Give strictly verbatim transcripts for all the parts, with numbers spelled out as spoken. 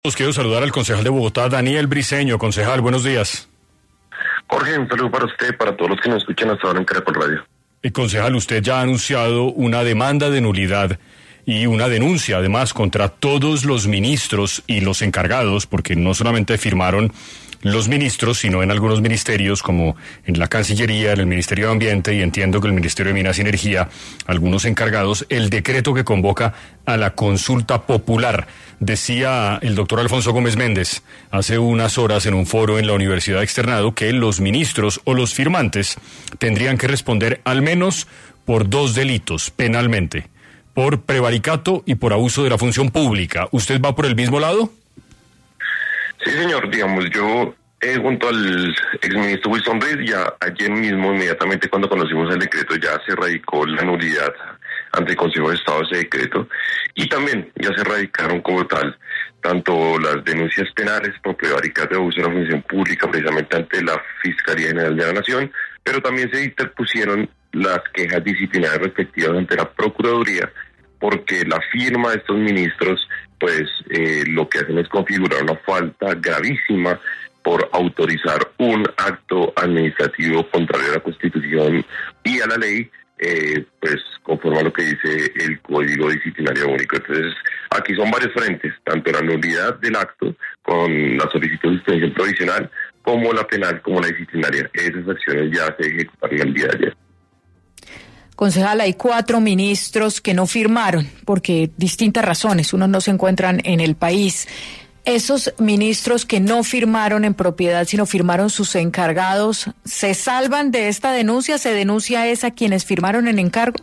Os quiero saludar al concejal de Bogotá, Daniel Briceño. Concejal, buenos días. Jorge, un saludo para usted, para todos los que nos escuchan hasta ahora en Caracol Radio. Y concejal, usted ya ha anunciado una demanda de nulidad y una denuncia, además, contra todos los ministros y los encargados, porque no solamente firmaron los ministros, sino en algunos ministerios, como en la Cancillería, en el Ministerio de Ambiente, y entiendo que el Ministerio de Minas y Energía, algunos encargados, el decreto que convoca a la consulta popular. Decía el doctor Alfonso Gómez Méndez hace unas horas en un foro en la Universidad Externado que los ministros o los firmantes tendrían que responder al menos por dos delitos penalmente, por prevaricato y por abuso de la función pública. ¿Usted va por el mismo lado? Sí, señor, digamos, yo eh, junto al exministro Wilson Reed, ya ayer mismo, inmediatamente cuando conocimos el decreto, ya se radicó la nulidad ante el Consejo de Estado de ese decreto, y también ya se radicaron como tal tanto las denuncias penales por prevaricato y abuso de la función pública precisamente ante la Fiscalía General de la Nación, pero también se interpusieron las quejas disciplinarias respectivas ante la Procuraduría, porque la firma de estos ministros pues eh, lo que hacen es configurar una falta gravísima por autorizar un acto administrativo contrario a la Constitución y a la ley, eh, pues conforme a lo que dice el Código Disciplinario Único. Entonces, aquí son varios frentes, tanto la nulidad del acto con la solicitud de suspensión provisional, como la penal, como la disciplinaria. Esas acciones ya se ejecutaron el día de ayer. Concejal, hay cuatro ministros que no firmaron porque distintas razones, unos no se encuentran en el país. Esos ministros que no firmaron en propiedad, sino firmaron sus encargados, ¿se salvan de esta denuncia? ¿Se denuncia es a quienes firmaron en encargo?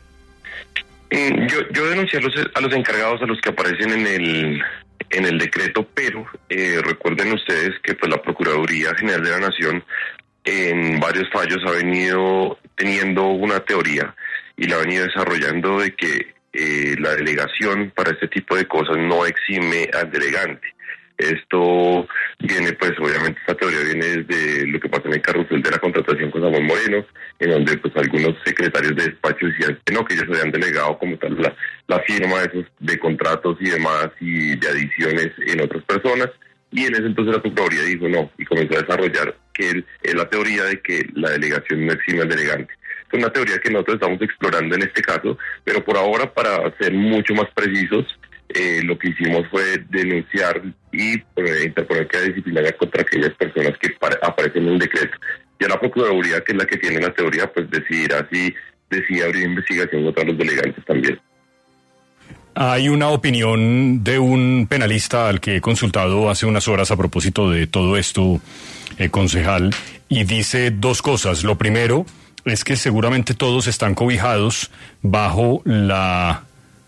Eh, yo, yo denuncié a los, a los encargados, a los que aparecen en el en el decreto, pero eh, recuerden ustedes que pues la Procuraduría General de la Nación en varios fallos ha venido teniendo una teoría y la ha venido desarrollando de que eh, la delegación para este tipo de cosas no exime al delegante. Esto viene, pues obviamente esta teoría viene desde lo que pasó en el carrusel de la contratación con Samuel Moreno, en donde pues algunos secretarios de despacho decían que no, que ellos habían delegado como tal la, la firma de esos de contratos y demás y de adiciones en otras personas. Y en ese entonces la Procuraduría dijo no, y comenzó a desarrollar que el, la teoría de que la delegación no exime al delegante. Es una teoría que nosotros estamos explorando en este caso, pero por ahora, para ser mucho más precisos, eh, lo que hicimos fue denunciar y eh, interponer queja disciplinaria contra aquellas personas que para, aparecen en un decreto. Ya la Procuraduría, que es la que tiene la teoría, pues decidirá si decide abrir investigación contra los delegantes también. Hay una opinión de un penalista al que he consultado hace unas horas a propósito de todo esto, eh, concejal, y dice dos cosas. Lo primero es que seguramente todos están cobijados bajo la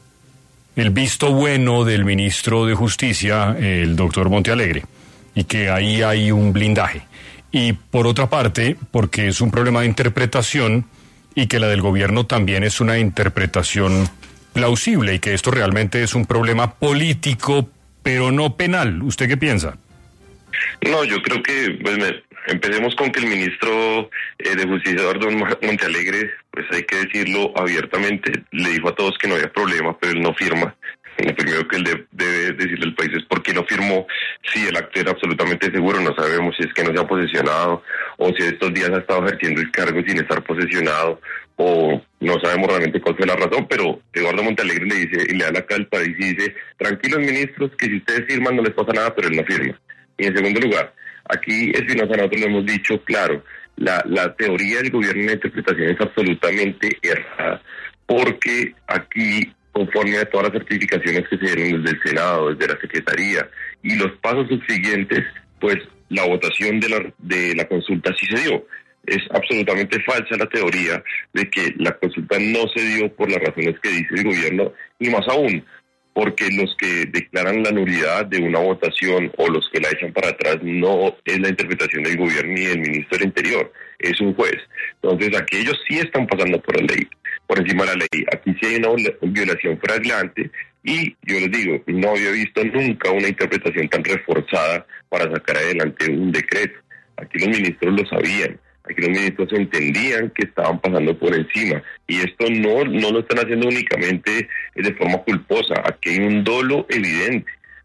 el visto bueno del ministro de Justicia, el doctor Montealegre, y que ahí hay un blindaje. Y por otra parte, porque es un problema de interpretación y que la del gobierno también es una interpretación plausible y que esto realmente es un problema político, pero no penal. ¿Usted qué piensa? No, yo creo que pues, me, empecemos con que el ministro eh, de Justicia, Eduardo Montealegre, pues hay que decirlo abiertamente, le dijo a todos que no había problema, pero él no firma. Lo primero que él de, debe decirle al país es por qué no firmó, si el acto era absolutamente seguro. No sabemos si es que no se ha posesionado o si estos días ha estado ejerciendo el cargo sin estar posesionado, o no sabemos realmente cuál fue la razón, pero Eduardo Montealegre le dice y le da la cara al país y dice, tranquilos ministros, que si ustedes firman no les pasa nada, pero él no firma. Y en segundo lugar, aquí Espinosa, nosotros lo hemos dicho claro, la, la teoría del gobierno en la interpretación es absolutamente errada, porque aquí, conforme a todas las certificaciones que se dieron desde el Senado, desde la Secretaría, y los pasos subsiguientes, pues la votación de la, de la consulta sí se dio. Es absolutamente falsa la teoría de que la consulta no se dio por las razones que dice el gobierno, y más aún, porque los que declaran la nulidad de una votación o los que la echan para atrás no es la interpretación del gobierno ni del ministro del Interior, es un juez. Entonces, aquellos sí están pasando por la ley, por encima de la ley. Aquí sí hay una violación flagrante y yo les digo, no había visto nunca una interpretación tan reforzada para sacar adelante un decreto. Aquí los ministros lo sabían. Aquí los ministros entendían que estaban pasando por encima y esto no, no lo están haciendo únicamente de forma culposa. Aquí hay un dolo evidente.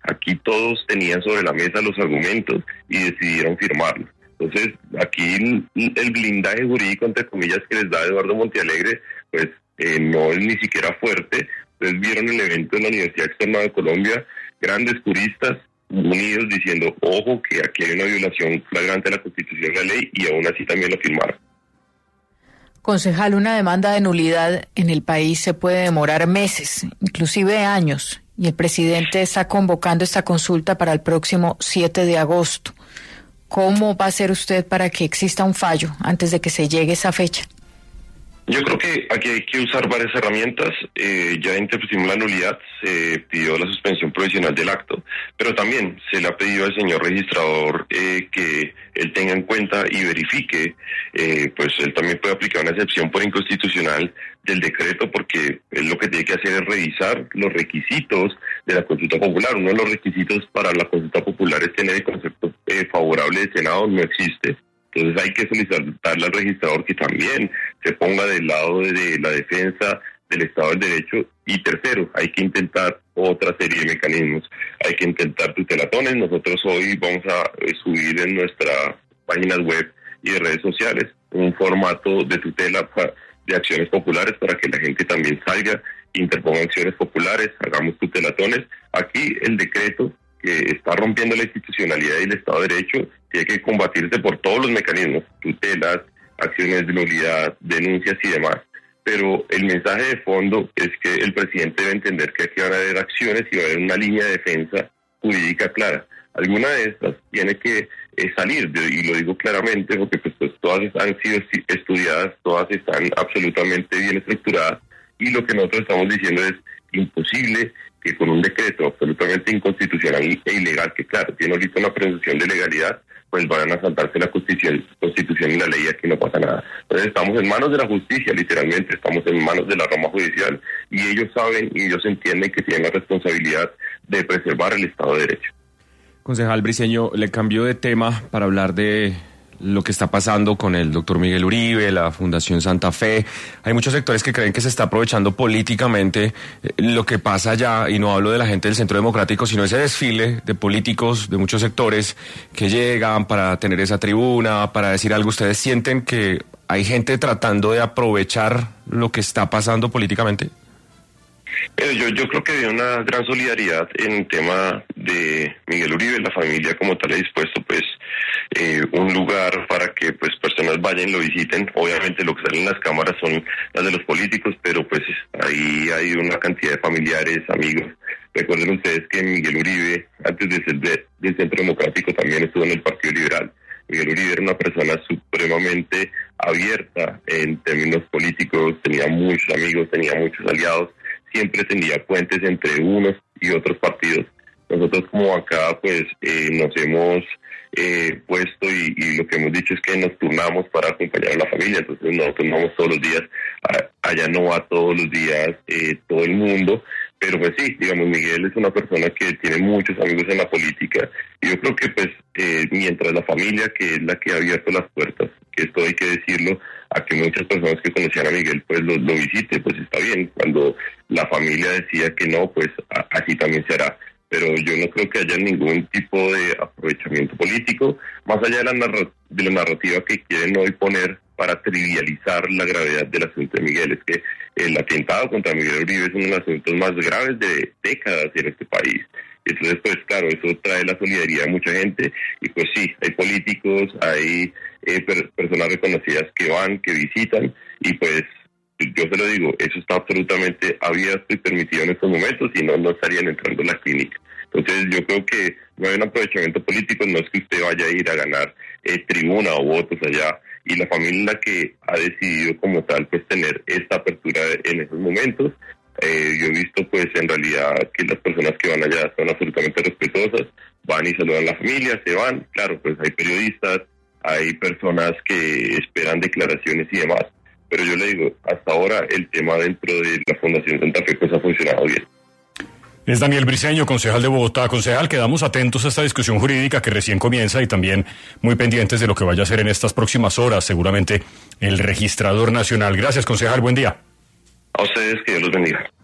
Aquí todos tenían sobre la mesa los argumentos y decidieron firmarlos. Entonces, aquí el, el blindaje jurídico, entre comillas, que les da Eduardo Montealegre, pues eh, no es ni siquiera fuerte. Ustedes vieron el evento en la Universidad Externa de Colombia, grandes juristas unidos diciendo, ojo, que aquí hay una violación flagrante de la Constitución y la ley, y aún así también lo firmaron. Concejal, una demanda de nulidad en el país se puede demorar meses, inclusive años, y el presidente está convocando esta consulta para el próximo siete de agosto. ¿Cómo va a hacer usted para que exista un fallo antes de que se llegue esa fecha? Yo creo que aquí hay que usar varias herramientas. Eh, ya interpusimos la nulidad, se pidió la suspensión provisional del acto, pero también se le ha pedido al señor registrador eh, que él tenga en cuenta y verifique, eh, pues él también puede aplicar una excepción por inconstitucional del decreto, porque él lo que tiene que hacer es revisar los requisitos de la consulta popular. Uno de los requisitos para la consulta popular es tener el concepto eh, favorable del Senado, no existe. Entonces hay que solicitarle al registrador que también se ponga del lado de la defensa del Estado del Derecho. Y tercero, hay que intentar otra serie de mecanismos. Hay que intentar tutelatones. Nosotros hoy vamos a subir en nuestras páginas web y de redes sociales un formato de tutela de acciones populares para que la gente también salga, interponga acciones populares, hagamos tutelatones. Aquí el decreto que está rompiendo la institucionalidad y el Estado de Derecho tiene que combatirse por todos los mecanismos, tutelas, acciones de nulidad, denuncias y demás. Pero el mensaje de fondo es que el presidente debe entender que aquí van a haber acciones y va a haber una línea de defensa jurídica clara. Alguna de estas tiene que eh, salir, y lo digo claramente porque pues, pues todas han sido estudiadas, todas están absolutamente bien estructuradas, y lo que nosotros estamos diciendo es imposible que con un decreto absolutamente inconstitucional e ilegal, que claro, tiene ahorita una presunción de legalidad, pues van a saltarse la constitución, constitución y la ley, y aquí no pasa nada. Entonces estamos en manos de la justicia, literalmente, estamos en manos de la rama judicial, y ellos saben y ellos entienden que tienen la responsabilidad de preservar el Estado de Derecho. Concejal Briceño, le cambio de tema para hablar de lo que está pasando con el doctor Miguel Uribe, la Fundación Santa Fe. Hay muchos sectores que creen que se está aprovechando políticamente lo que pasa allá, y no hablo de la gente del Centro Democrático, sino ese desfile de políticos de muchos sectores que llegan para tener esa tribuna, para decir algo. ¿Ustedes sienten que hay gente tratando de aprovechar lo que está pasando políticamente? Pero yo, yo creo que hay una gran solidaridad en el tema de Miguel Uribe. La familia como tal ha dispuesto pues eh, un lugar para que pues personas vayan y lo visiten. Obviamente lo que sale en las cámaras son las de los políticos, pero pues ahí hay una cantidad de familiares, amigos. Recuerden ustedes que Miguel Uribe, antes de ser de, del Centro Democrático, también estuvo en el Partido Liberal. Miguel Uribe era una persona supremamente abierta en términos políticos, tenía muchos amigos, tenía muchos aliados, siempre tenía puentes entre unos y otros partidos. Nosotros como bancada pues eh, nos hemos eh, puesto y, y lo que hemos dicho es que nos turnamos para acompañar a la familia. Entonces nosotros no vamos todos los días, a, allá no va todos los días eh, todo el mundo, pero pues sí, digamos, Miguel es una persona que tiene muchos amigos en la política, y yo creo que pues eh, mientras la familia, que es la que ha abierto las puertas, que esto hay que decirlo, a que muchas personas que conocían a Miguel pues lo, lo visite, pues está bien. Cuando la familia decía que no, pues a, así también se hará. Pero yo no creo que haya ningún tipo de aprovechamiento político, más allá de la, narra- de la narrativa que quieren hoy poner para trivializar la gravedad del asunto de Miguel. Es que el atentado contra Miguel Uribe es uno de los asuntos más graves de décadas en este país. Entonces, pues claro, eso trae la solidaridad de mucha gente, y pues sí, hay políticos, hay eh, per- personas reconocidas que van, que visitan, y pues yo se lo digo, eso está absolutamente abierto y permitido en estos momentos, y no, no estarían entrando en la clínica. Entonces yo creo que no hay un aprovechamiento político, no es que usted vaya a ir a ganar eh, tribuna o votos allá, y la familia es la que ha decidido como tal pues tener esta apertura en esos momentos. Eh, yo he visto pues en realidad que las personas que van allá son absolutamente respetuosas, van y saludan a la familia, se van. Claro, pues hay periodistas, hay personas que esperan declaraciones y demás, pero yo le digo, hasta ahora el tema dentro de la Fundación Santa Fe pues ha funcionado bien. Es Daniel Briceño, concejal de Bogotá. Concejal, quedamos atentos a esta discusión jurídica que recién comienza, y también muy pendientes de lo que vaya a hacer en estas próximas horas, seguramente el registrador nacional. Gracias, concejal, buen día. A ustedes, que Dios los bendiga.